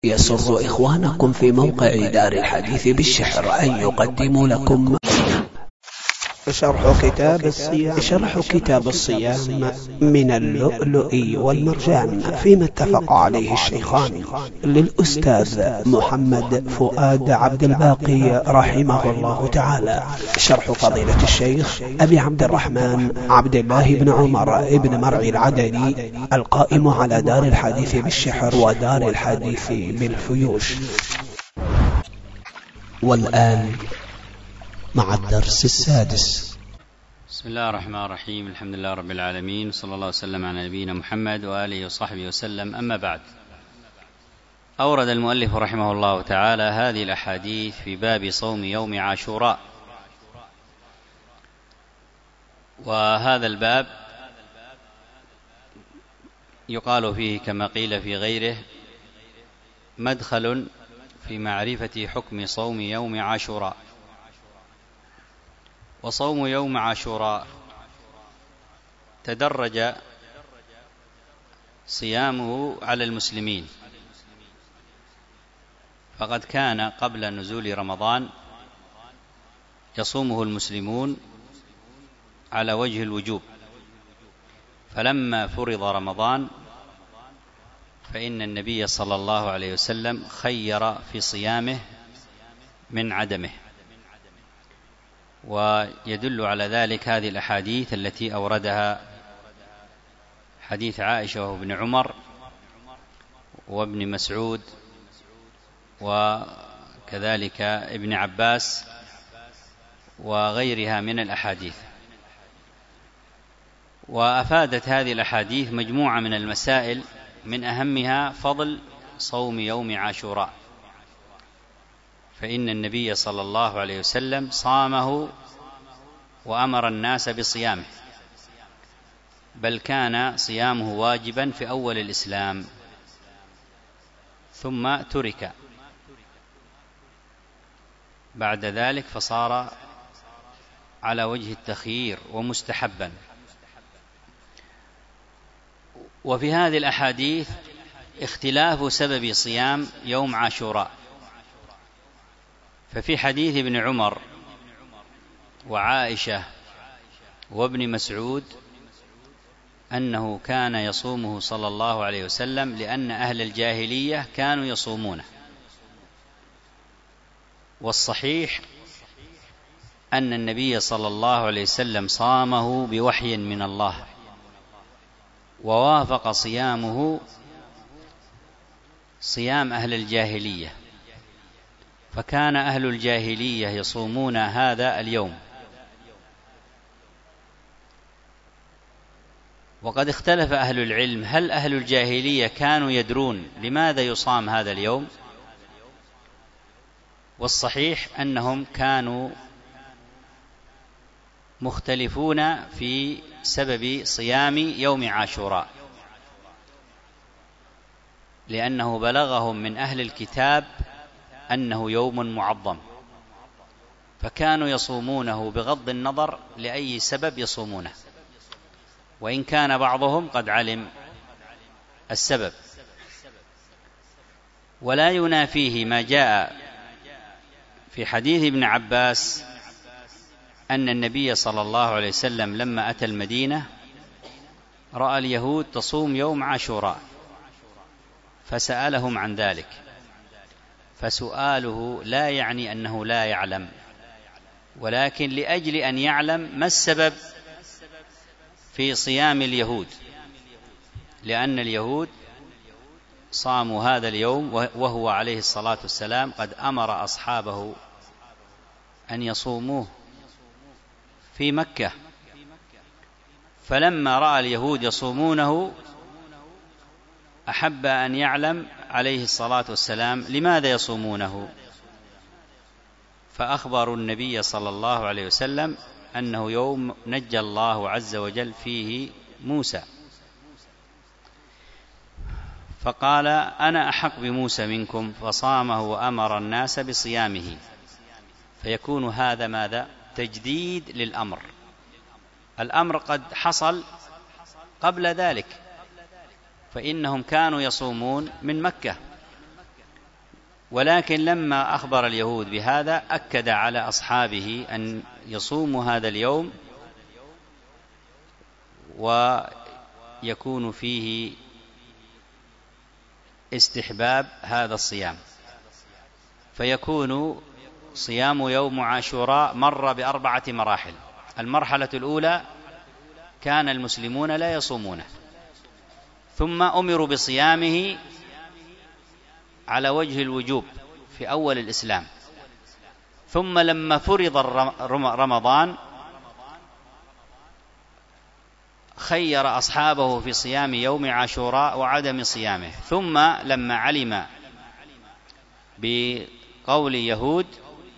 يسر إخوانكم في موقع دار الحديث بالشحر أن يقدموا لكم شرح كتاب الصيام من اللؤلؤ والمرجان فيما اتفق عليه الشيخان للأستاذ محمد فؤاد عبد الباقي رحمه الله تعالى، شرح فضيلة الشيخ أبي عبد الرحمن عبد الله بن عمر بن مرعي العدني القائم على دار الحديث بالشحر ودار الحديث بالفيوش. والآن مع الدرس السادس. بسم الله الرحمن الرحيم، الحمد لله رب العالمين، صلى الله وسلم على نبينا محمد وآله وصحبه وسلم. أما بعد، أورد المؤلف رحمه الله تعالى هذه الأحاديث في باب صوم يوم عاشوراء، وهذا الباب يقال فيه كما قيل في غيره مدخل في معرفة حكم صوم يوم عاشوراء. وصوم يوم عاشوراء تدرج صيامه على المسلمين، فقد كان قبل نزول رمضان يصومه المسلمون على وجه الوجوب، فلما فرض رمضان فإن النبي صلى الله عليه وسلم خير في صيامه من عدمه، ويدل على ذلك هذه الأحاديث التي أوردها حديث عائشة وابن عمر وابن مسعود وكذلك ابن عباس وغيرها من الأحاديث. وأفادت هذه الأحاديث مجموعة من المسائل، من أهمها فضل صوم يوم عاشوراء، فإن النبي صلى الله عليه وسلم صامه وأمر الناس بصيامه، بل كان صيامه واجبا في أول الإسلام ثم ترك بعد ذلك فصار على وجه التخيير ومستحبا. وفي هذه الأحاديث اختلاف سبب صيام يوم عاشوراء، ففي حديث ابن عمر وعائشة وابن مسعود أنه كان يصومه صلى الله عليه وسلم لأن أهل الجاهلية كانوا يصومونه، والصحيح أن النبي صلى الله عليه وسلم صامه بوحي من الله، ووافق صيامه صيام أهل الجاهلية، فكان أهل الجاهلية يصومون هذا اليوم. وقد اختلف أهل العلم، هل أهل الجاهلية كانوا يدرون لماذا يصام هذا اليوم؟ والصحيح أنهم كانوا مختلفون في سبب صيام يوم عاشوراء، لأنه بلغهم من أهل الكتاب أنه يوم معظم، فكانوا يصومونه بغض النظر لأي سبب يصومونه، وإن كان بعضهم قد علم السبب. ولا ينافيه ما جاء في حديث ابن عباس أن النبي صلى الله عليه وسلم لما أتى المدينة رأى اليهود تصوم يوم عاشوراء فسألهم عن ذلك، فسؤاله لا يعني أنه لا يعلم، ولكن لأجل أن يعلم ما السبب في صيام اليهود، لأن اليهود صاموا هذا اليوم وهو عليه الصلاة والسلام قد أمر أصحابه أن يصوموه في مكة، فلما رأى اليهود يصومونه أحب أن يعلم عليه الصلاة والسلام لماذا يصومونه، فأخبروا النبي صلى الله عليه وسلم أنه يوم نجى الله عز وجل فيه موسى، فقال أنا أحق بموسى منكم، فصامه وأمر الناس بصيامه، فيكون هذا ماذا؟ تجديد للأمر. الأمر قد حصل قبل ذلك، فإنهم كانوا يصومون من مكة، ولكن لما أخبر اليهود بهذا أكد على أصحابه أن يصوموا هذا اليوم، ويكون فيه استحباب هذا الصيام، فيكون صيام يوم عاشوراء مر ب4 مراحل. المرحلة الأولى كان المسلمون لا يصومونه، ثم أمروا بصيامه على وجه الوجوب في أول الإسلام، ثم لما فرض رمضان خير أصحابه في صيام يوم عاشوراء وعدم صيامه، ثم لما علم بقول يهود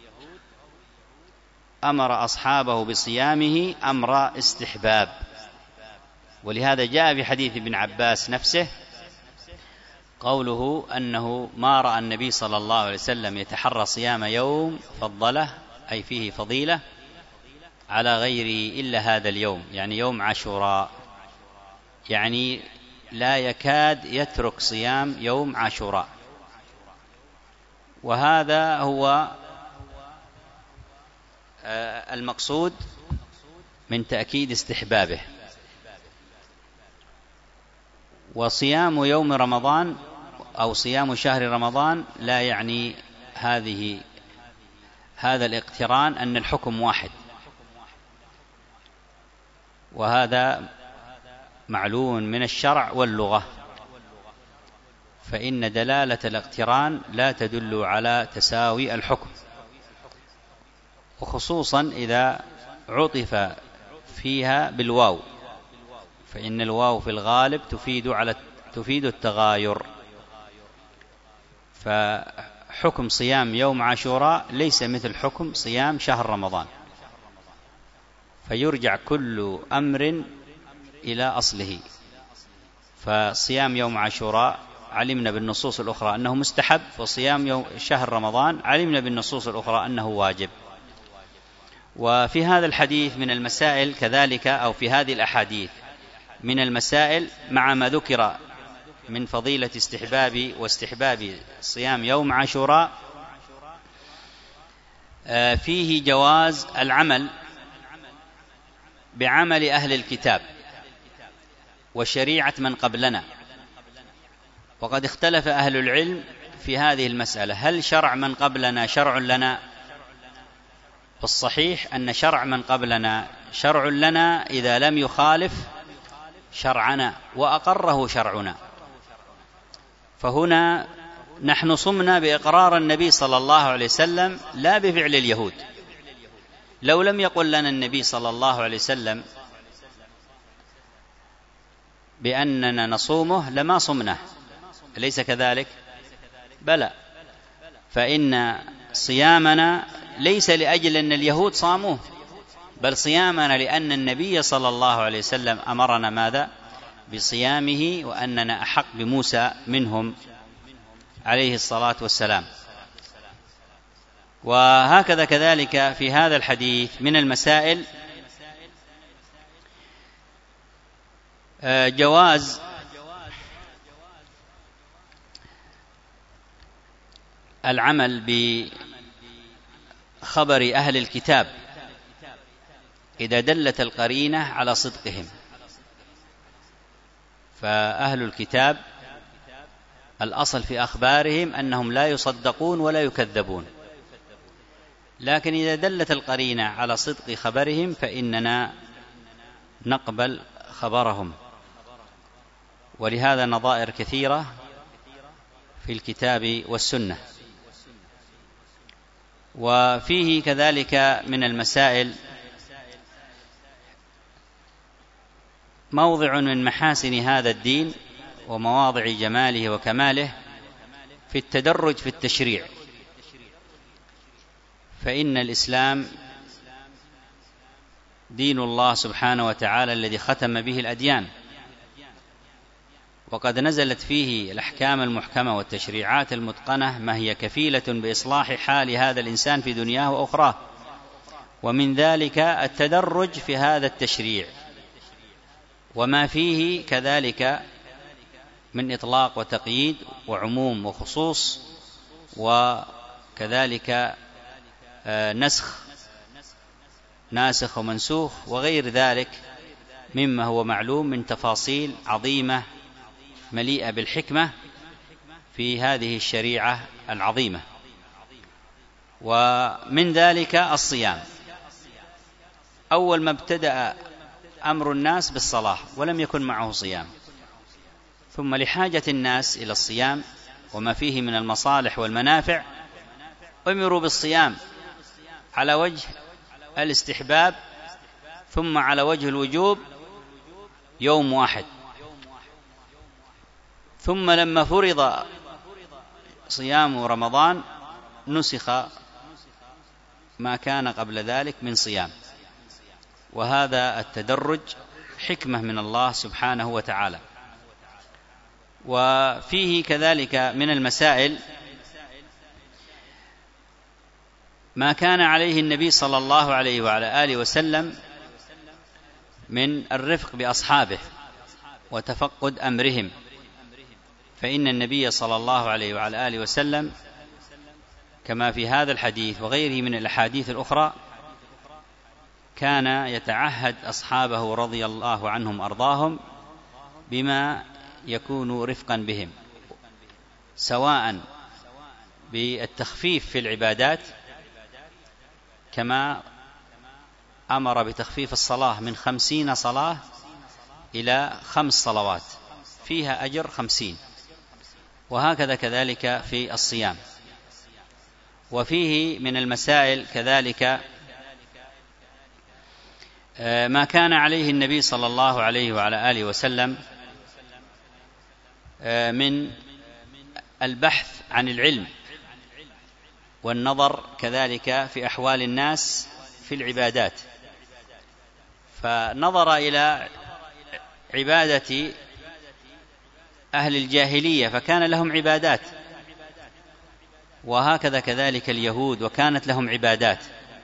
أمر أصحابه بصيامه أمر استحباب. ولهذا جاء في حديث ابن عباس نفسه قوله أنه ما رأى النبي صلى الله عليه وسلم يتحرى صيام يوم فضله، أي فيه فضيلة، على غيره إلا هذا اليوم، يعني يوم عاشوراء، يعني لا يكاد يترك صيام يوم عاشوراء. وهذا هو المقصود من تأكيد استحبابه. وصيام يوم رمضان أو صيام شهر رمضان لا يعني هذا الاقتران أن الحكم واحد، وهذا معلوم من الشرع واللغة، فإن دلالة الاقتران لا تدل على تساوي الحكم، وخصوصا إذا عطف فيها بالواو، فإن الواو في الغالب تفيد التغاير. فحكم صيام يوم عاشوراء ليس مثل حكم صيام شهر رمضان، فيرجع كل أمر إلى أصله. فصيام يوم عاشوراء علمنا بالنصوص الأخرى أنه مستحب، وصيام شهر رمضان علمنا بالنصوص الأخرى أنه واجب. وفي هذا الحديث من المسائل كذلك، أو في هذه الأحاديث من المسائل مع ما ذكر من فضيلة واستحباب صيام يوم عاشوراء، فيه جواز العمل بعمل أهل الكتاب وشريعة من قبلنا. وقد اختلف أهل العلم في هذه المسألة، هل شرع من قبلنا شرع لنا؟ والصحيح أن شرع من قبلنا شرع لنا إذا لم يخالف شرعنا وأقره شرعنا. فهنا نحن صمنا بإقرار النبي صلى الله عليه وسلم لا بفعل اليهود. لو لم يقل لنا النبي صلى الله عليه وسلم بأننا نصومه لما صمناه، أليس كذلك؟ بلى، فإن صيامنا ليس لأجل أن اليهود صاموه، بل صيامنا لأن النبي صلى الله عليه وسلم أمرنا ماذا؟ بصيامه، وأننا أحق بموسى منهم عليه الصلاة والسلام. وهكذا كذلك في هذا الحديث من المسائل جواز العمل بخبر أهل الكتاب إذا دلت القرينة على صدقهم. فأهل الكتاب الأصل في أخبارهم أنهم لا يصدقون ولا يكذبون، لكن إذا دلت القرينة على صدق خبرهم فإننا نقبل خبرهم. ولهذا نظائر كثيرة في الكتاب والسنة. وفيه كذلك من المسائل موضع من محاسن هذا الدين ومواضع جماله وكماله في التدرج في التشريع. فإن الإسلام دين الله سبحانه وتعالى الذي ختم به الأديان، وقد نزلت فيه الأحكام المحكمة والتشريعات المتقنة ما هي كفيلة بإصلاح حال هذا الإنسان في دنياه وأخراه. ومن ذلك التدرج في هذا التشريع، وما فيه كذلك من إطلاق وتقييد وعموم وخصوص وكذلك ناسخ ومنسوخ وغير ذلك مما هو معلوم من تفاصيل عظيمة مليئة بالحكمة في هذه الشريعة العظيمة. ومن ذلك الصيام. أول ما ابتدأ أمر الناس بالصلاة ولم يكن معه صيام، ثم لحاجة الناس إلى الصيام وما فيه من المصالح والمنافع أمروا بالصيام على وجه الاستحباب، ثم على وجه الوجوب يوم واحد. ثم لما فرض صيام رمضان نسخ ما كان قبل ذلك من صيام. وهذا التدرج حكمة من الله سبحانه وتعالى. وفيه كذلك من المسائل ما كان عليه النبي صلى الله عليه وعلى آله وسلم من الرفق بأصحابه وتفقد أمرهم، فإن النبي صلى الله عليه وعلى آله وسلم كما في هذا الحديث وغيره من الأحاديث الأخرى كان يتعهد أصحابه رضي الله عنهم أرضاهم بما يكون رفقا بهم، سواء بالتخفيف في العبادات كما أمر بتخفيف الصلاة من 50 صلاة إلى 5 صلوات فيها أجر 50، وهكذا كذلك في الصيام. وفيه من المسائل كذلك ما كان عليه النبي صلى الله عليه وعلى آله وسلم من البحث عن العلم والنظر كذلك في أحوال الناس في العبادات، فنظر إلى عبادة أهل الجاهلية فكان لهم عبادات، وهكذا كذلك اليهود وكانت لهم عبادات.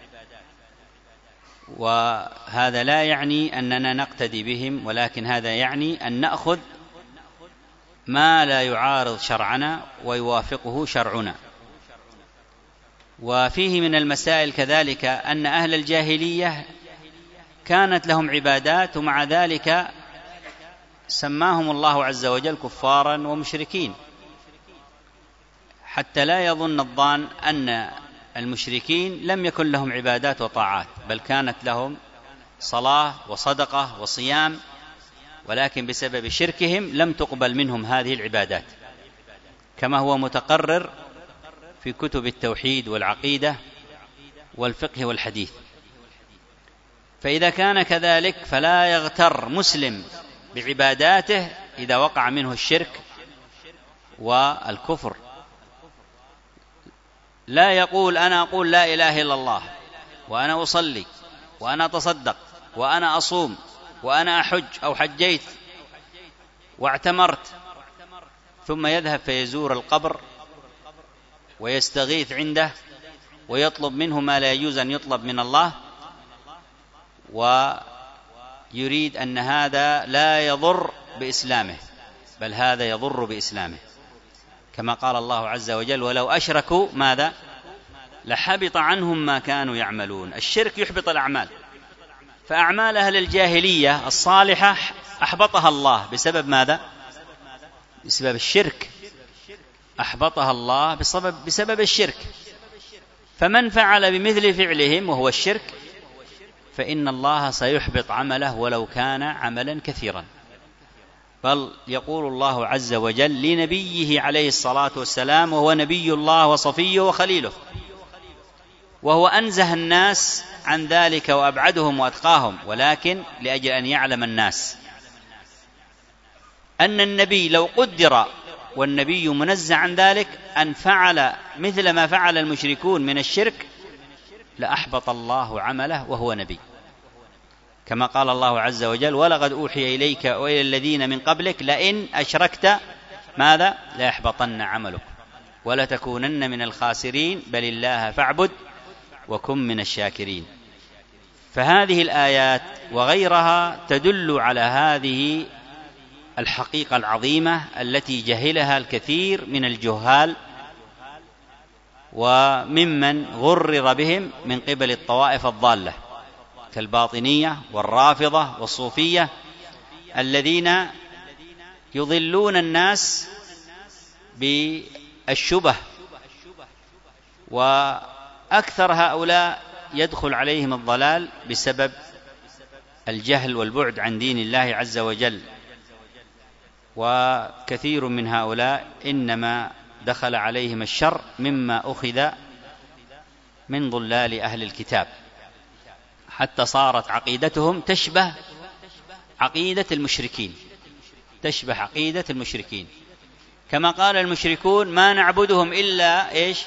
وهذا لا يعني أننا نقتدي بهم، ولكن هذا يعني أن نأخذ ما لا يعارض شرعنا ويوافقه شرعنا. وفيه من المسائل كذلك أن أهل الجاهلية كانت لهم عبادات ومع ذلك سماهم الله عز وجل كفارا ومشركين، حتى لا يظن الظان أن المشركين لم يكن لهم عبادات وطاعات، بل كانت لهم صلاة وصدقة وصيام، ولكن بسبب شركهم لم تقبل منهم هذه العبادات، كما هو متقرر في كتب التوحيد والعقيدة والفقه والحديث. فإذا كان كذلك فلا يغتر مسلم بعباداته إذا وقع منه الشرك والكفر. لا يقول أنا أقول لا إله إلا الله وأنا أصلي وأنا أتصدق وأنا أصوم وأنا أحج أو حجيت واعتمرت، ثم يذهب فيزور القبر ويستغيث عنده ويطلب منه ما لا يجوز أن يطلب من الله، ويريد أن هذا لا يضر بإسلامه بل هذا يضر بإسلامه، كما قال الله عز وجل ولو أشركوا ماذا لحبط عنهم ما كانوا يعملون. الشرك يحبط الأعمال، فأعمال أهل الجاهلية الصالحة أحبطها الله بسبب ماذا؟ بسبب الشرك، أحبطها الله بسبب الشرك. فمن فعل بمثل فعلهم وهو الشرك فإن الله سيحبط عمله ولو كان عملا كثيرا. بل يقول الله عز وجل لنبيه عليه الصلاة والسلام وهو نبي الله وصفيه وخليله، وهو أنزه الناس عن ذلك وأبعدهم وأتقاهم، ولكن لأجل أن يعلم الناس أن النبي لو قدر والنبي منزه عن ذلك أن فعل مثل ما فعل المشركون من الشرك لأحبط الله عمله وهو نبي، كما قال الله عز وجل ولقد أوحي إليك وإلى الذين من قبلك لئن أشركت ماذا ليحبطن عملك ولتكونن من الخاسرين بل الله فاعبد وكن من الشاكرين. فهذه الآيات وغيرها تدل على هذه الحقيقة العظيمة التي جهلها الكثير من الجهال وممن غرر بهم من قبل الطوائف الضالة كالباطنية والرافضة والصوفية، الذين يضلون الناس بالشبه، وأكثر هؤلاء يدخل عليهم الضلال بسبب الجهل والبعد عن دين الله عز وجل، وكثير من هؤلاء إنما دخل عليهم الشر مما أخذ من ضلال أهل الكتاب، حتى صارت عقيدتهم تشبه عقيدة المشركين، كما قال المشركون: ما نعبدهم إلا إيش؟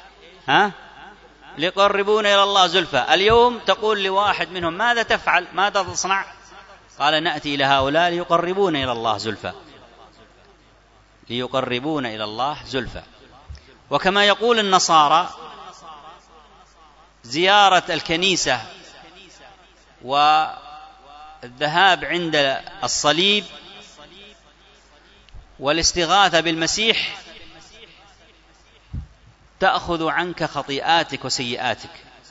ليقربونا إلى الله زلفى. اليوم تقول لواحد منهم: ماذا تفعل؟ ماذا تصنع؟ قال: نأتي إلى هؤلاء ليقربونا إلى الله زلفى. وكما يقول النصارى: زيارة الكنيسة والذهاب عند الصليب والاستغاثة بالمسيح تأخذ عنك خطيئاتك وسيئاتك.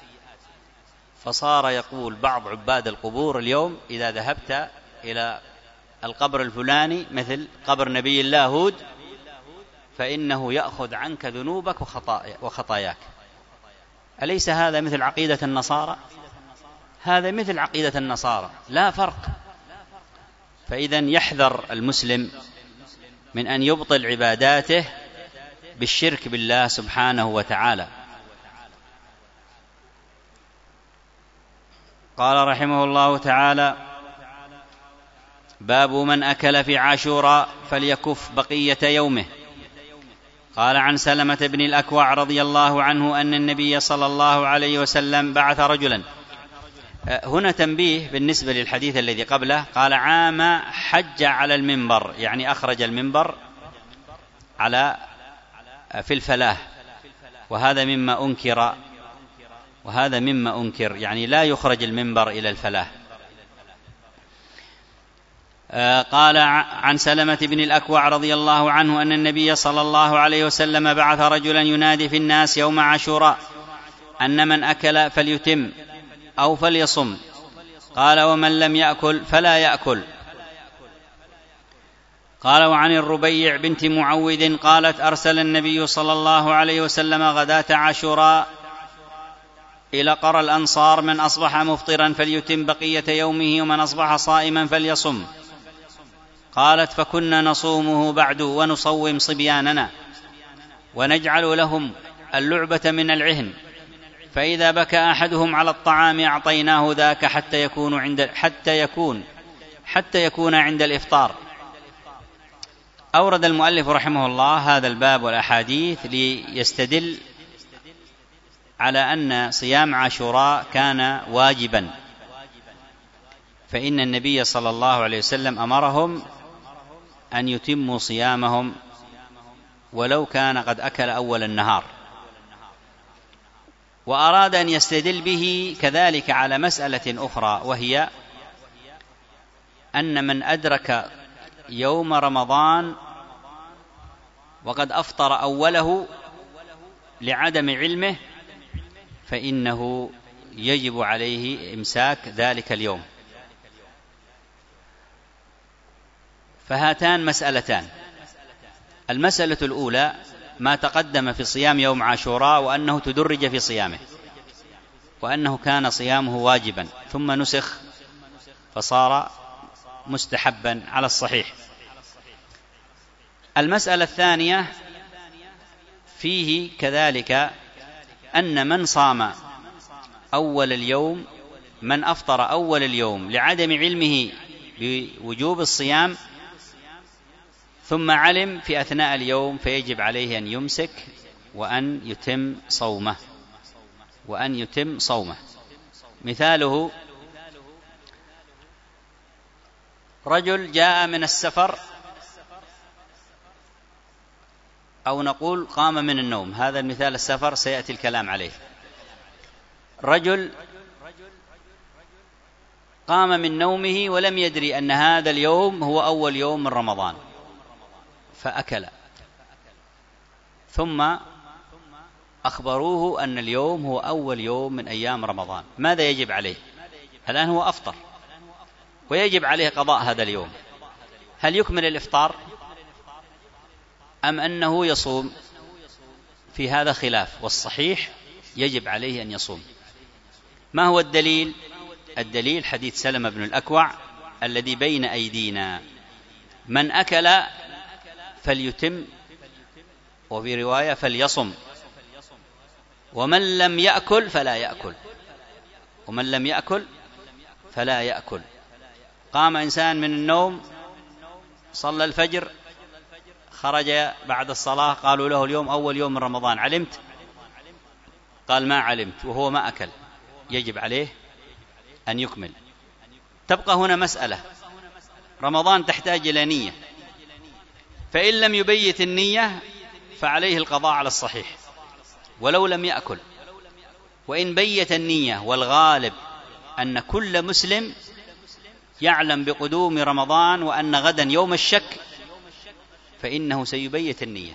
فصار يقول بعض عباد القبور اليوم: إذا ذهبت إلى القبر الفلاني مثل قبر نبي الله هود فإنه يأخذ عنك ذنوبك وخطاياك. أليس هذا مثل عقيدة النصارى؟ هذا مثل عقيدة النصارى، لا فرق. فإذن يحذر المسلم من أن يبطل عباداته بالشرك بالله سبحانه وتعالى. قال رحمه الله تعالى: باب من أكل في عاشوراء فليكف بقية يومه. قال عن سلمة بن الأكوع رضي الله عنه أن النبي صلى الله عليه وسلم بعث رجلا. هنا تنبيه بالنسبة للحديث الذي قبله، قال: عام حج على المنبر، يعني أخرج المنبر في الفلاة، وهذا مما أنكر، يعني لا يخرج المنبر إلى الفلاة. قال عن سلمة بن الأكوع رضي الله عنه أن النبي صلى الله عليه وسلم بعث رجلا ينادي في الناس يوم عاشوراء أن من أكل فليتم أو فليصم. قال: ومن لم يأكل فلا يأكل. قال: وعن الربيع بنت معوذ قالت: أرسل النبي صلى الله عليه وسلم غداة عاشوراء إلى قرى الأنصار: من أصبح مفطرا فليتم بقية يومه، ومن أصبح صائما فليصم. قالت: فكنا نصومه بعد ونصوم صبياننا ونجعل لهم اللعبة من العهن، فإذا بكى أحدهم على الطعام أعطيناه ذاك حتى يكون عند الإفطار. أورد المؤلف رحمه الله هذا الباب والأحاديث ليستدل على أن صيام عاشوراء كان واجبا، فإن النبي صلى الله عليه وسلم أمرهم أن يتموا صيامهم ولو كان قد أكل أول النهار. وأراد أن يستدل به كذلك على مسألة أخرى، وهي أن من أدرك يوم رمضان وقد أفطر أوله لعدم علمه فإنه يجب عليه إمساك ذلك اليوم. فهاتان مسألتان: المسألة الأولى ما تقدم في صيام يوم عاشوراء، وأنه تدرج في صيامه، وأنه كان صيامه واجبا ثم نسخ فصار مستحبا على الصحيح. المسألة الثانية فيه كذلك أن من صام أول اليوم، من أفطر أول اليوم لعدم علمه بوجوب الصيام ثم علم في أثناء اليوم، فيجب عليه أن يمسك وأن يتم صومه. مثاله: رجل جاء من السفر، أو نقول قام من النوم، هذا المثال السفر سيأتي الكلام عليه. رجل قام من نومه ولم يدري أن هذا اليوم هو أول يوم من رمضان، فأكل، ثم أخبروه أن اليوم هو أول يوم من أيام رمضان، ماذا يجب عليه؟ الآن هو أفطر ويجب عليه قضاء هذا اليوم، هل يكمل الإفطار أم أنه يصوم؟ في هذا خلاف، والصحيح يجب عليه أن يصوم. ما هو الدليل؟ الدليل حديث سلمة بن الأكوع الذي بين أيدينا: من أكل فليتم، وفي رواية فليصم، ومن لم يأكل فلا يأكل، ومن لم يأكل فلا يأكل. قام إنسان من النوم صلى الفجر، خرج بعد الصلاة، قالوا له اليوم أول يوم من رمضان، علمت؟ قال ما علمت، وهو ما أكل، يجب عليه أن يكمل. تبقى هنا مسألة، رمضان تحتاج إلى نية، فإن لم يبيت النية فعليه القضاء على الصحيح ولو لم يأكل. وإن بيت النية، والغالب أن كل مسلم يعلم بقدوم رمضان وأن غدا يوم الشك، فإنه سيبيت النية.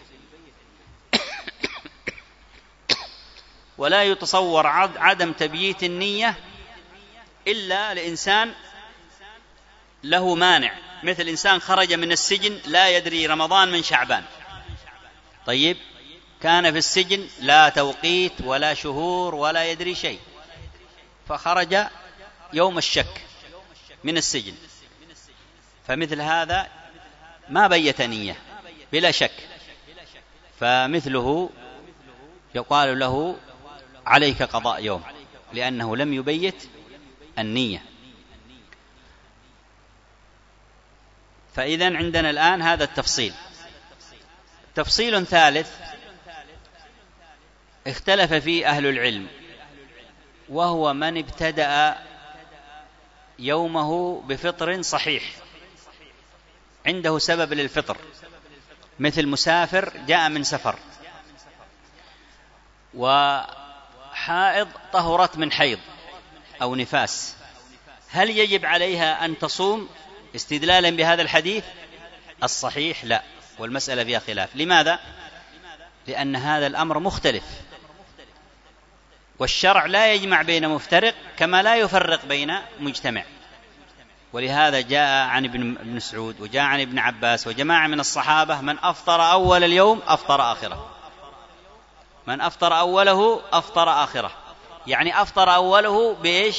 ولا يتصور عدم تبييت النية إلا لإنسان له مانع، مثل إنسان خرج من السجن لا يدري رمضان من شعبان، طيب كان في السجن لا توقيت ولا شهور ولا يدري شيء، فخرج يوم الشك من السجن، فمثل هذا ما بيت نية بلا شك، فمثله يقال له عليك قضاء يوم لأنه لم يبيت النية. فإذن عندنا الآن هذا التفصيل. تفصيل ثالث اختلف فيه أهل العلم، وهو من ابتدأ يومه بفطر صحيح عنده سبب للفطر، مثل مسافر جاء من سفر، وحائض طهرت من حيض أو نفاس، هل يجب عليها أن تصوم استدلالا بهذا الحديث؟ الصحيح لا، والمسألة فيها خلاف. لماذا؟ لأن هذا الأمر مختلف، والشرع لا يجمع بين مفترق كما لا يفرق بين مجتمع. ولهذا جاء عن ابن مسعود وجاء عن ابن عباس وجماعة من الصحابة: من أفطر أول اليوم أفطر آخره، من أفطر أوله أفطر آخره، يعني أفطر أوله بإيش؟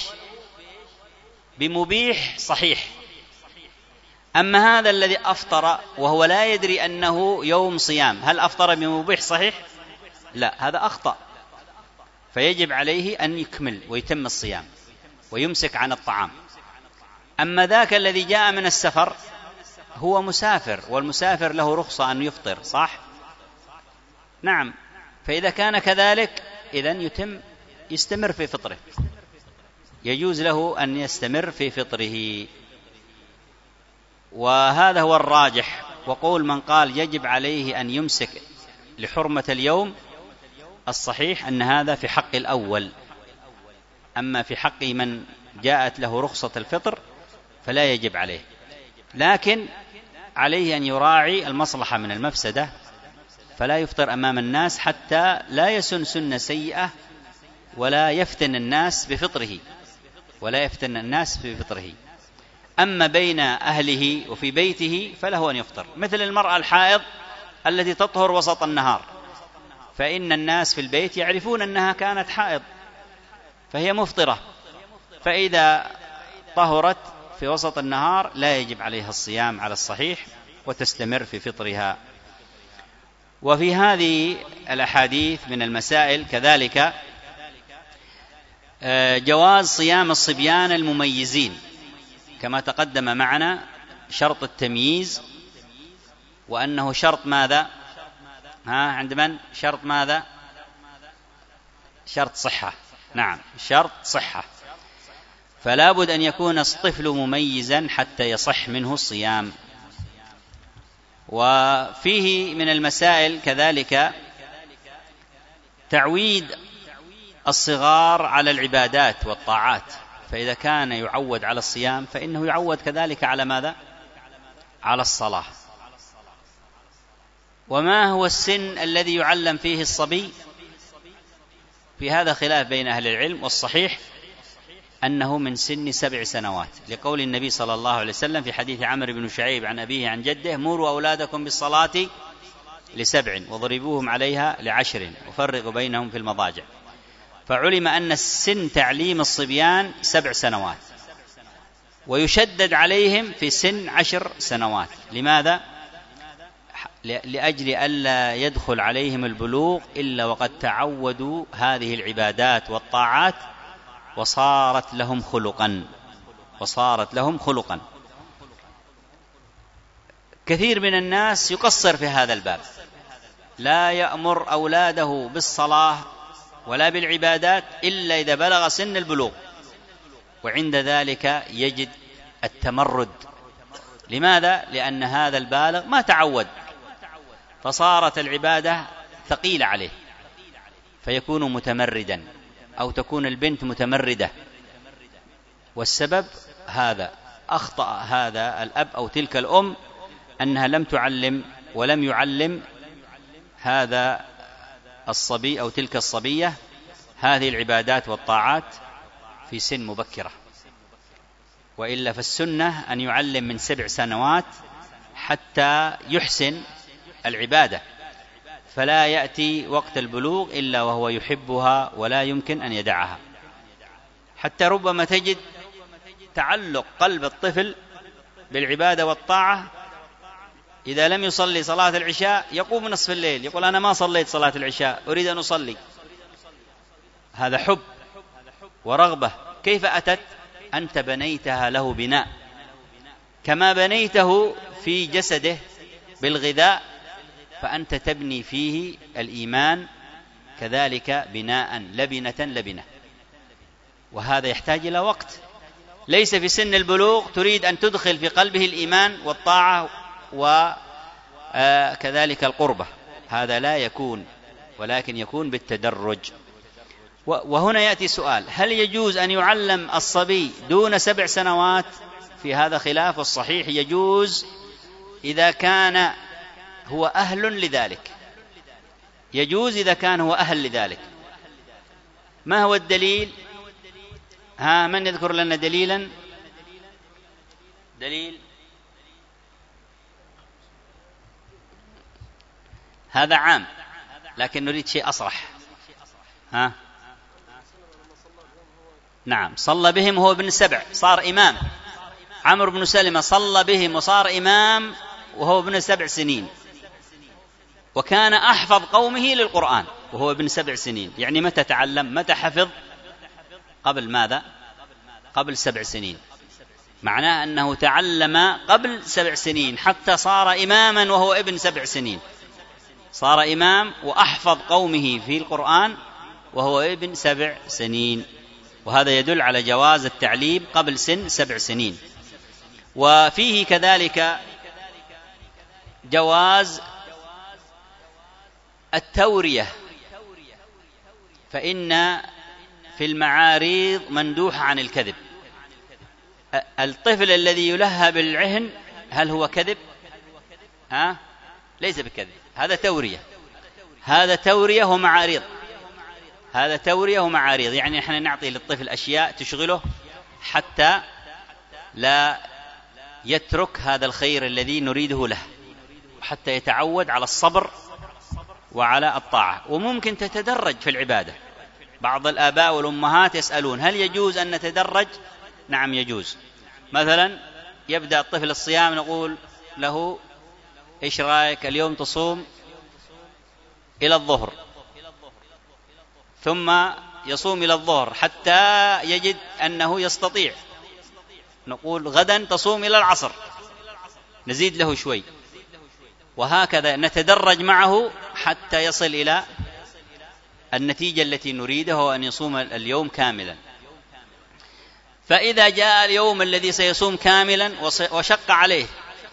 بمبيح صحيح. أما هذا الذي أفطر وهو لا يدري أنه يوم صيام، هل أفطر بمبيح صحيح؟ لا، هذا أخطأ، فيجب عليه أن يكمل ويتم الصيام ويمسك عن الطعام. أما ذاك الذي جاء من السفر هو مسافر، والمسافر له رخصة أن يفطر، صح؟ نعم، فإذا كان كذلك إذن يستمر في فطره، يجوز له أن يستمر في فطره، وهذا هو الراجح. وقول من قال يجب عليه أن يمسك لحرمة اليوم، الصحيح أن هذا في حق الأول، أما في حق من جاءت له رخصة الفطر فلا يجب عليه، لكن عليه أن يراعي المصلحة من المفسدة، فلا يفطر أمام الناس حتى لا يسن سنة سيئة ولا يفتن الناس بفطره، أما بين أهله وفي بيته فله أن يفطر، مثل المرأة الحائض التي تطهر وسط النهار، فإن الناس في البيت يعرفون أنها كانت حائض فهي مفطرة، فإذا طهرت في وسط النهار لا يجب عليها الصيام على الصحيح وتستمر في فطرها. وفي هذه الأحاديث من المسائل كذلك جواز صيام الصبيان المميزين، كما تقدم معنا شرط التمييز، وأنه شرط ماذا؟ عند من؟ شرط ماذا؟ شرط صحة. نعم، شرط صحة، فلا بد أن يكون الطفل مميزا حتى يصح منه الصيام. وفيه من المسائل كذلك تعويد الصغار على العبادات والطاعات، فإذا كان يعود على الصيام فإنه يعود كذلك على ماذا؟ على الصلاة. وما هو السن الذي يعلم فيه الصبي؟ في هذا خلاف بين أهل العلم، والصحيح أنه من سن 7 سنوات، لقول النبي صلى الله عليه وسلم في حديث عمرو بن شعيب عن أبيه عن جده: مروا أولادكم بالصلاة ل7 واضربوهم عليها ل10 وفرقوا بينهم في المضاجع. فعلم أن السن تعليم الصبيان 7 سنوات، ويشدد عليهم في سن 10 سنوات. لماذا؟ لأجل ألا يدخل عليهم البلوغ إلا وقد تعودوا هذه العبادات والطاعات وصارت لهم خلقا. كثير من الناس يقصر في هذا الباب، لا يأمر أولاده بالصلاة ولا بالعبادات إلا إذا بلغ سن البلوغ، وعند ذلك يجد التمرد. لماذا؟ لأن هذا البالغ ما تعود، فصارت العبادة ثقيلة عليه فيكون متمردا، أو تكون البنت متمردة. والسبب هذا، أخطأ هذا الأب أو تلك الأم أنها لم تعلم ولم يعلم هذا الصبي أو تلك الصبية هذه العبادات والطاعات في سن مبكرة. وإلا فالسنة أن يعلم من 7 سنوات حتى يحسن العبادة، فلا يأتي وقت البلوغ إلا وهو يحبها ولا يمكن أن يدعها. حتى ربما تجد تعلق قلب الطفل بالعبادة والطاعة، إذا لم يصلي صلاة العشاء يقوم نصف الليل يقول: أنا ما صليت صلاة العشاء، أريد أن أصلي. هذا حب ورغبة. كيف أتت؟ أنت بنيتها له بناء، كما بنيته في جسده بالغذاء، فأنت تبني فيه الإيمان كذلك بناء لبنة. وهذا يحتاج إلى وقت. ليس في سن البلوغ تريد أن تدخل في قلبه الإيمان والطاعة وكذلك القربة، هذا لا يكون، ولكن يكون بالتدرج. وهنا يأتي سؤال: هل يجوز أن يعلم الصبي دون 7 سنوات؟ في هذا خلاف، والصحيح يجوز إذا كان هو أهل لذلك. يجوز إذا كان هو أهل لذلك. ما هو الدليل؟ من يذكر لنا دليلا؟ دليل هذا عام، لكن نريد شيء أصرح. نعم، صلى بهم وهو ابن 7، صار إمام. عمرو بن سلمة صلى بهم وصار إمام وهو ابن 7 سنين، وكان أحفظ قومه للقرآن وهو ابن 7 سنين. يعني متى تعلم؟ متى حفظ؟ قبل ماذا؟ قبل 7 سنين. معناه أنه تعلم قبل 7 سنين حتى صار إماما وهو ابن 7 سنين. صار إمام وأحفظ قومه في القرآن وهو ابن 7 سنين. وهذا يدل على جواز التعليم قبل سن 7 سنين. وفيه كذلك جواز التورية، فإن في المعاريض مندوحة عن الكذب. الطفل الذي يلهى بالعهن هل هو كذب؟ ليس بكذب، هذا تورية. هذا تورية ومعاريض. هذا تورية ومعاريض، يعني نحن نعطي للطفل أشياء تشغله حتى لا يترك هذا الخير الذي نريده له، حتى يتعود على الصبر وعلى الطاعة. وممكن تتدرج في العبادة. بعض الآباء والأمهات يسألون: هل يجوز أن نتدرج؟ نعم يجوز. مثلا يبدأ الطفل الصيام، نقول له: إيش رأيك اليوم تصوم إلى الظهر، ثم يصوم إلى الظهر حتى يجد أنه يستطيع. نقول: غدا تصوم إلى العصر، نزيد له شوي، وهكذا نتدرج معه حتى يصل إلى النتيجة التي نريده، هو أن يصوم اليوم كاملا. فإذا جاء اليوم الذي سيصوم كاملا وشق عليه،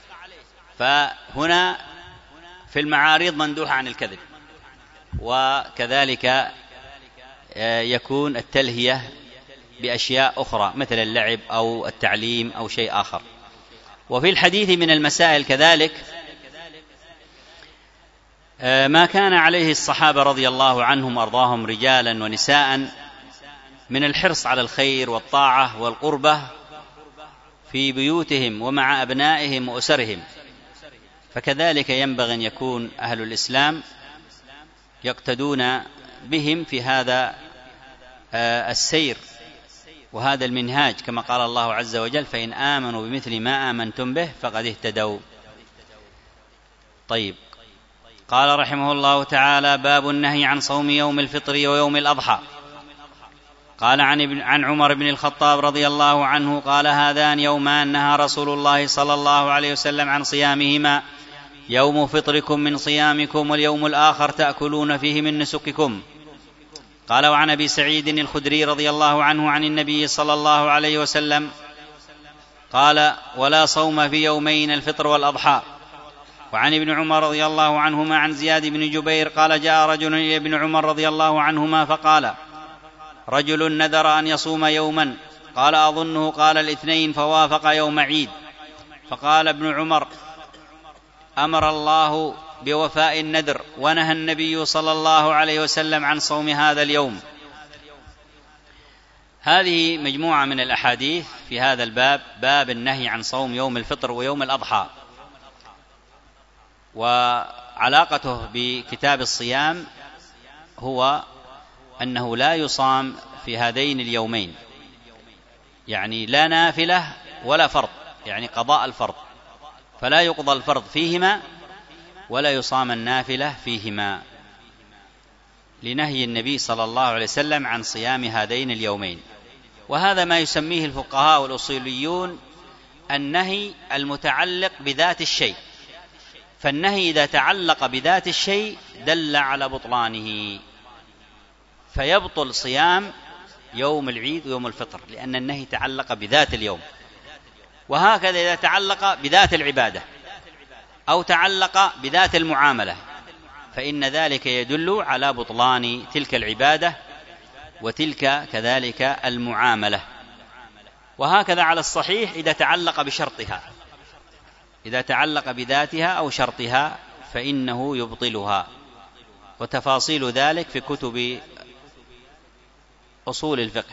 فهنا في المعارض مندوحة عن الكذب. وكذلك يكون التلهية بأشياء أخرى مثل اللعب أو التعليم أو شيء آخر. وفي الحديث من المسائل كذلك ما كان عليه الصحابة رضي الله عنهم وأرضاهم رجالا ونساء من الحرص على الخير والطاعة والقربة في بيوتهم ومع أبنائهم وأسرهم، فكذلك ينبغي أن يكون أهل الإسلام يقتدون بهم في هذا السير وهذا المنهاج، كما قال الله عز وجل: فإن آمنوا بمثل ما آمنتم به فقد اهتدوا. طيب، قال رحمه الله تعالى: باب النهي عن صوم يوم الفطر ويوم الأضحى. قال عن عمر بن الخطاب رضي الله عنه قال: هذان يومان نهى رسول الله صلى الله عليه وسلم عن صيامهما: يوم فطركم من صيامكم، واليوم الآخر تأكلون فيه من نسككم. قال: وعن أبي سعيد الخدري رضي الله عنه عن النبي صلى الله عليه وسلم قال: ولا صوم في يومين الفطر والأضحى. وعن ابن عمر رضي الله عنهما عن زياد بن جبير قال: جاء رجل إلى ابن عمر رضي الله عنهما فقال: رجل نذر أن يصوم يوما، قال: أظنه قال الاثنين، فوافق يوم عيد. فقال ابن عمر: أمر الله بوفاء النذر، ونهى النبي صلى الله عليه وسلم عن صوم هذا اليوم. هذه مجموعة من الأحاديث في هذا الباب، باب النهي عن صوم يوم الفطر ويوم الأضحى. وعلاقته بكتاب الصيام هو أنه لا يصام في هذين اليومين، يعني لا نافلة ولا فرض، يعني قضاء الفرض، فلا يقضى الفرض فيهما ولا يصام النافلة فيهما، لنهي النبي صلى الله عليه وسلم عن صيام هذين اليومين. وهذا ما يسميه الفقهاء والأصوليون النهي المتعلق بذات الشيء، فالنهي إذا تعلق بذات الشيء دل على بطلانه، فيبطل صيام يوم العيد ويوم الفطر، لأن النهي تعلق بذات اليوم. وهكذا إذا تعلق بذات العبادة أو تعلق بذات المعاملة، فإن ذلك يدل على بطلان تلك العبادة وتلك كذلك المعاملة. وهكذا على الصحيح إذا تعلق بشرطها، إذا تعلق بذاتها أو شرطها فإنه يبطلها، وتفاصيل ذلك في كتب أصول الفقه.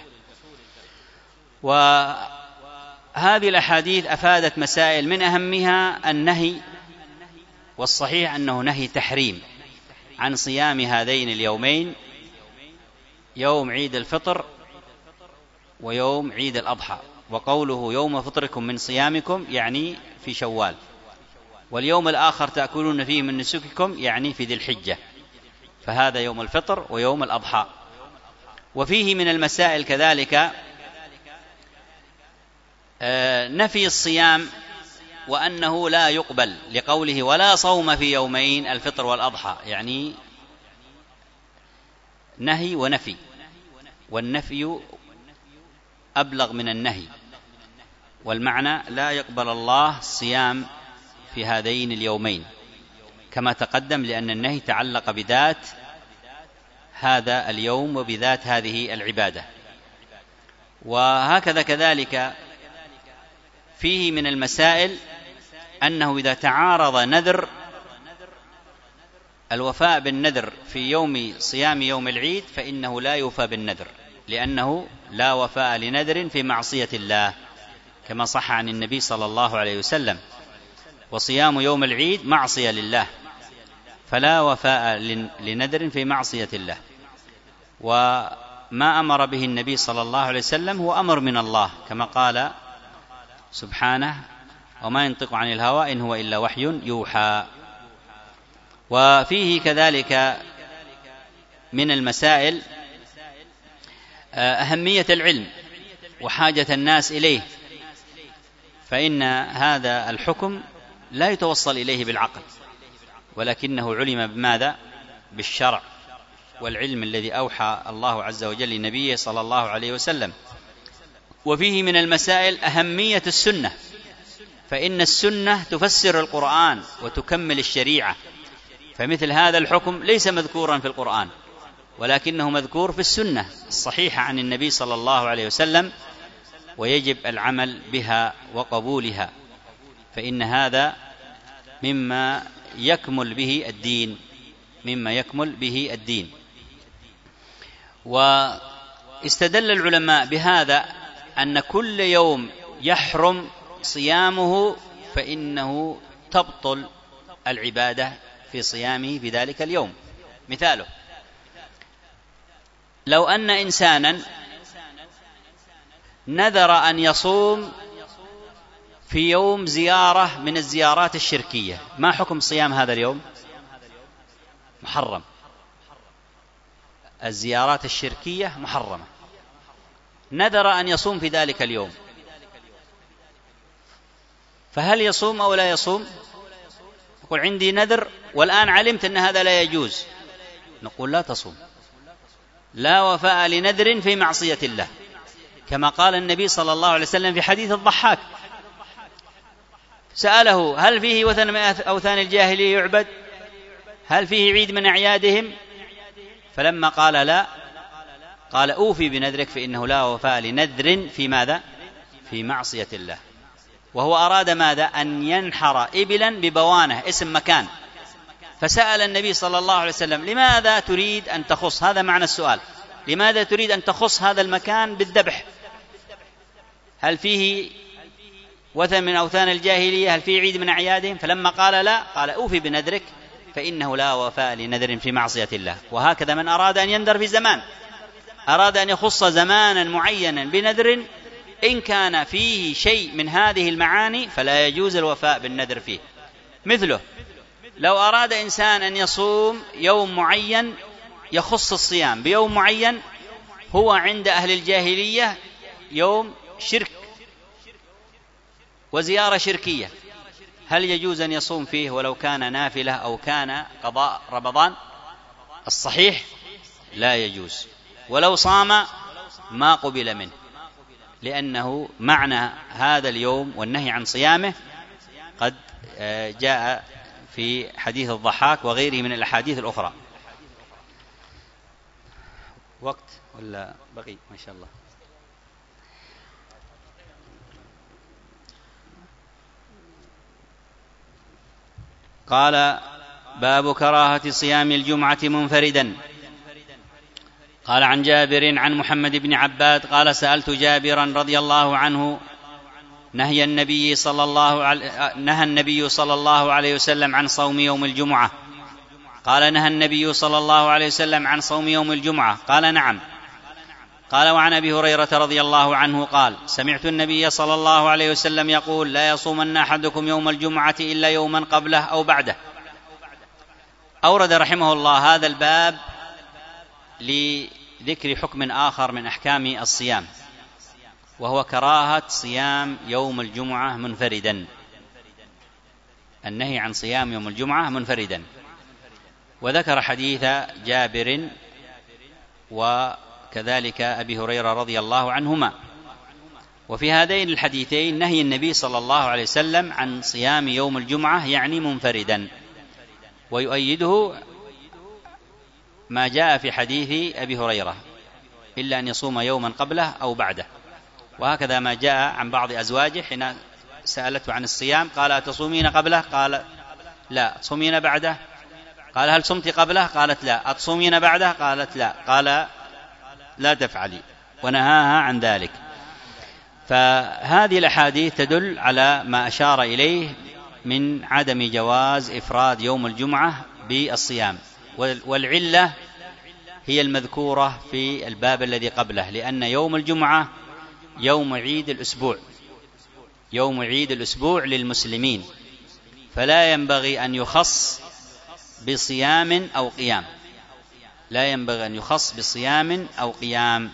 وهذه الأحاديث أفادت مسائل، من أهمها النهي، والصحيح أنه نهي تحريم، عن صيام هذين اليومين، يوم عيد الفطر ويوم عيد الأضحى. وقوله يوم فطركم من صيامكم يعني في شوال، واليوم الآخر تأكلون فيه من نسككم يعني في ذي الحجة، فهذا يوم الفطر ويوم الأضحى. وفيه من المسائل كذلك نفي الصيام وأنه لا يقبل، لقوله ولا صوم في يومين الفطر والأضحى، يعني نهي ونفي، والنفي أبلغ من النهي، والمعنى لا يقبل الله الصيام في هذين اليومين كما تقدم، لأن النهي تعلق بذات هذا اليوم وبذات هذه العبادة. وهكذا كذلك فيه من المسائل أنه إذا تعارض نذر، الوفاء بالنذر في يوم صيام يوم العيد فإنه لا يوفى بالنذر، لأنه لا وفاء لنذر في معصية الله، كما صح عن النبي صلى الله عليه وسلم: وصيام يوم العيد معصية لله، فلا وفاء لنذر في معصية الله. وما أمر به النبي صلى الله عليه وسلم هو أمر من الله، كما قال سبحانه: وما ينطق عن الهوى إن هو إلا وحي يوحى. وفيه كذلك من المسائل أهمية العلم وحاجة الناس إليه، فإن هذا الحكم لا يتوصل إليه بالعقل، ولكنه علم بماذا؟ بالشرع والعلم الذي أوحى الله عز وجل لنبيه صلى الله عليه وسلم. وفيه من المسائل أهمية السنة، فإن السنة تفسر القرآن وتكمل الشريعة، فمثل هذا الحكم ليس مذكورا في القرآن، ولكنه مذكور في السنة الصحيحة عن النبي صلى الله عليه وسلم، ويجب العمل بها وقبولها، فإن هذا مما يكمل به الدين. مما يكمل به الدين. واستدل العلماء بهذا أن كل يوم يحرم صيامه فإنه تبطل العبادة في صيامه في ذلك اليوم. مثاله: لو أن إنسانا نذر أن يصوم في يوم زيارة من الزيارات الشركية، ما حكم صيام هذا اليوم؟ محرم. الزيارات الشركية محرمة. نذر أن يصوم في ذلك اليوم، فهل يصوم أو لا يصوم؟ يقول: عندي نذر والآن علمت أن هذا لا يجوز. نقول: لا تصوم، لا وفاء لنذر في معصية الله، كما قال النبي صلى الله عليه وسلم في حديث الضحاك، سأله: هل فيه وثن من أوثان الجاهلية يعبد؟ هل فيه عيد من أعيادهم؟ فلما قال لا، قال: أوفي بنذرك فإنه لا وفاء لنذر في ماذا؟ في معصية الله. وهو أراد ماذا؟ أن ينحر إبلا ببوانة، اسم مكان. فسأل النبي صلى الله عليه وسلم: لماذا تريد أن تخص؟ هذا معنى السؤال: لماذا تريد أن تخص هذا المكان بالذبح؟ هل فيه وثن من أوثان الجاهلية؟ هل فيه عيد من أعيادهم؟ فلما قال لا، قال: أوفي بنذرك فإنه لا وفاء لنذر في معصية الله. وهكذا من أراد أن ينذر في زمان، أراد أن يخص زمانا معينا بنذر، إن كان فيه شيء من هذه المعاني فلا يجوز الوفاء بالنذر فيه. مثله: لو أراد إنسان أن يصوم يوم معين، يخص الصيام بيوم معين هو عند أهل الجاهلية يوم شرك وزيارة شركية، هل يجوز أن يصوم فيه ولو كان نافلة أو كان قضاء رمضان؟ الصحيح لا يجوز، ولو صام ما قبل منه، لأنه معنى هذا اليوم والنهي عن صيامه قد جاء في حديث الضحاك وغيره من الأحاديث الأخرى. وقت ولا بقي؟ ما شاء الله. قال: باب كراهة صيام الجمعة منفردا. قال: عن جابر عن محمد بن عباد قال: سألت جابرا رضي الله عنه نهى النبي صلى الله عليه وسلم عن صوم يوم الجمعة. قال: نهى النبي صلى الله عليه وسلم عن صوم يوم الجمعة؟ قال: نعم. قال: وعن أبي هريرة رضي الله عنه قال: سمعت النبي صلى الله عليه وسلم يقول: لا يصومن أحدكم يوم الجمعة إلا يوما قبله أو بعده. أورد رحمه الله هذا الباب لذكر حكم آخر من أحكام الصيام، وهو كراهة صيام يوم الجمعة منفردا، النهي عن صيام يوم الجمعة منفردا. وذكر حديث جابر وكذلك أبي هريرة رضي الله عنهما. وفي هذين الحديثين نهي النبي صلى الله عليه وسلم عن صيام يوم الجمعة يعني منفردا، ويؤيده ما جاء في حديث أبي هريرة: إلا أن يصوم يوما قبله أو بعده. وهكذا ما جاء عن بعض أزواجه حين سألته عن الصيام قال: أتصومين قبله؟ قال: لا. أتصومين بعده؟ قال: هل صمت قبله؟ قالت: لا. أتصومين بعده؟ قالت: لا. قال: لا تفعلي، ونهاها عن ذلك. فهذه الأحاديث تدل على ما أشار إليه من عدم جواز إفراد يوم الجمعة بالصيام، والعلة هي المذكورة في الباب الذي قبله، لأن يوم الجمعة يوم عيد الأسبوع، يوم عيد الأسبوع للمسلمين، فلا ينبغي أن يخص بصيام أو قيام، لا ينبغي أن يخص بصيام أو قيام.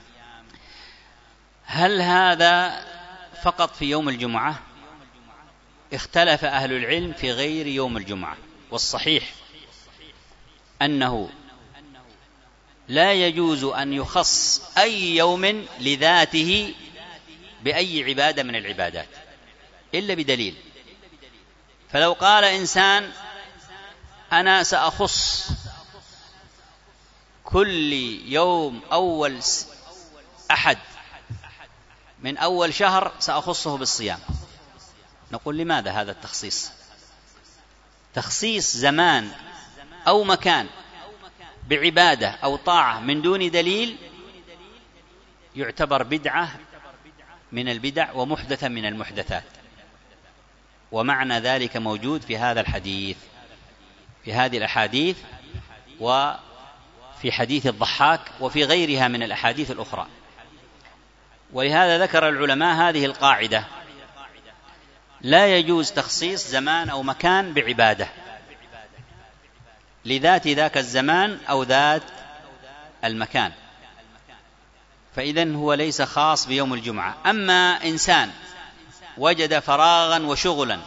هل هذا فقط في يوم الجمعة؟ اختلف أهل العلم في غير يوم الجمعة، والصحيح أنه لا يجوز أن يخص أي يوم لذاته بأي عبادة من العبادات إلا بدليل. فلو قال إنسان: أنا سأخص كل يوم أول أحد من أول شهر سأخصه بالصيام، نقول: لماذا هذا التخصيص؟ تخصيص زمان أو مكان بعبادة أو طاعة من دون دليل يعتبر بدعة من البدع ومحدثة من المحدثات. ومعنى ذلك موجود في هذا الحديث، في هذه الأحاديث، وفي حديث الضحاك، وفي غيرها من الأحاديث الأخرى. ولهذا ذكر العلماء هذه القاعدة: لا يجوز تخصيص زمان أو مكان بعبادة لذات ذاك الزمان أو ذات المكان، فإذن هو ليس خاص بيوم الجمعة. أما إنسان وجد فراغا وشغلا،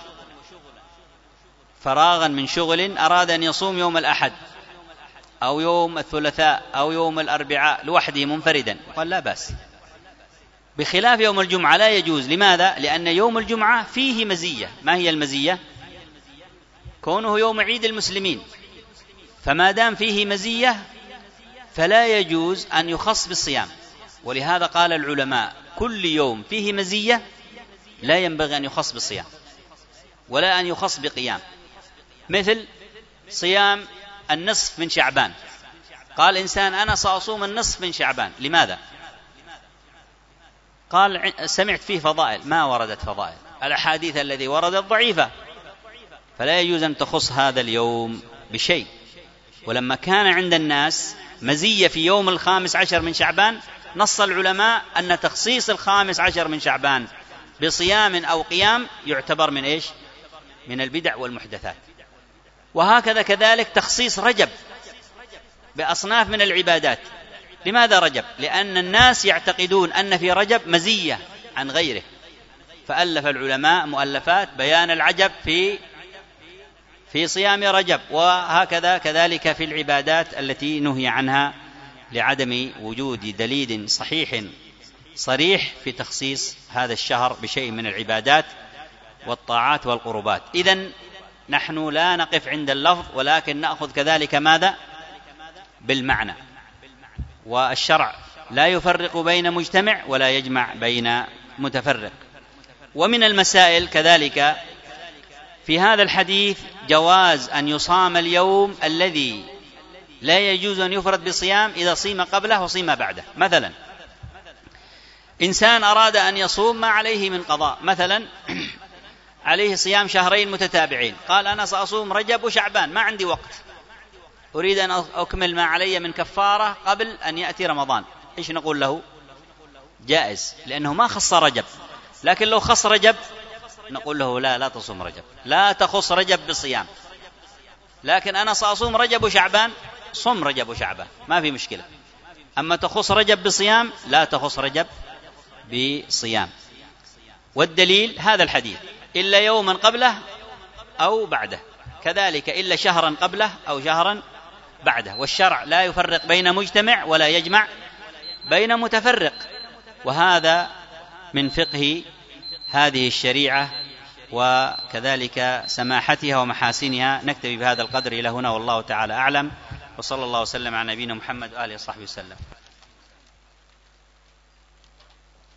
فراغا من شغل، أراد أن يصوم يوم الأحد أو يوم الثلاثاء أو يوم الأربعاء لوحده منفردا، قال لا بأس، بخلاف يوم الجمعة لا يجوز. لماذا؟ لأن يوم الجمعة فيه مزية. ما هي المزية؟ كونه يوم عيد المسلمين، فما دام فيه مزية فلا يجوز أن يخص بالصيام. ولهذا قال العلماء: كل يوم فيه مزية لا ينبغي أن يخص بالصيام ولا أن يخص بقيام. مثل صيام النصف من شعبان، قال إنسان: أنا سأصوم النصف من شعبان. لماذا؟ قال: سمعت فيه فضائل. ما وردت فضائل، الأحاديث التي وردت ضعيفة، فلا يجوز أن تخص هذا اليوم بشيء. ولما كان عند الناس مزية في يوم 15 من شعبان، نص العلماء أن تخصيص 15 من شعبان بصيام أو قيام يعتبر من إيش؟ من البدع والمحدثات. وهكذا كذلك تخصيص رجب بأصناف من العبادات. لماذا رجب؟ لأن الناس يعتقدون أن في رجب مزية عن غيره، فألف العلماء مؤلفات بيان العجب في صيام رجب. وهكذا كذلك في العبادات التي نهي عنها لعدم وجود دليل صحيح صريح في تخصيص هذا الشهر بشيء من العبادات والطاعات والقربات. إذن نحن لا نقف عند اللفظ، ولكن نأخذ كذلك ماذا؟ بالمعنى. والشرع لا يفرق بين مجتمع ولا يجمع بين متفرق. ومن المسائل كذلك في هذا الحديث جواز أن يصام اليوم الذي لا يجوز أن يفرد بصيام إذا صيم قبله وصيم بعده. مثلا إنسان أراد أن يصوم ما عليه من قضاء، مثلا عليه صيام شهرين متتابعين، قال: أنا سأصوم رجب وشعبان، ما عندي وقت، أريد أن أكمل ما علي من كفارة قبل أن يأتي رمضان. إيش نقول له؟ جائز، لأنه ما خص رجب. لكن لو خص رجب نقول له: لا تصوم رجب، لا تخص رجب بصيام. لكن أنا سأصوم رجب وشعبان، صم رجب وشعبان، ما في مشكلة. أما تخص رجب بصيام لا تخص رجب بصيام. والدليل هذا الحديث: إلا يوما قبله أو بعده، كذلك إلا شهرا قبله أو شهرا بعده. والشرع لا يفرق بين مجتمع ولا يجمع بين متفرق. وهذا من فقه هذه الشريعة وكذلك سماحتها ومحاسنها. نكتفي بهذا القدر إلى هنا، والله تعالى أعلم، وصلى الله وسلم على نبينا محمد وآله وصحبه وسلم.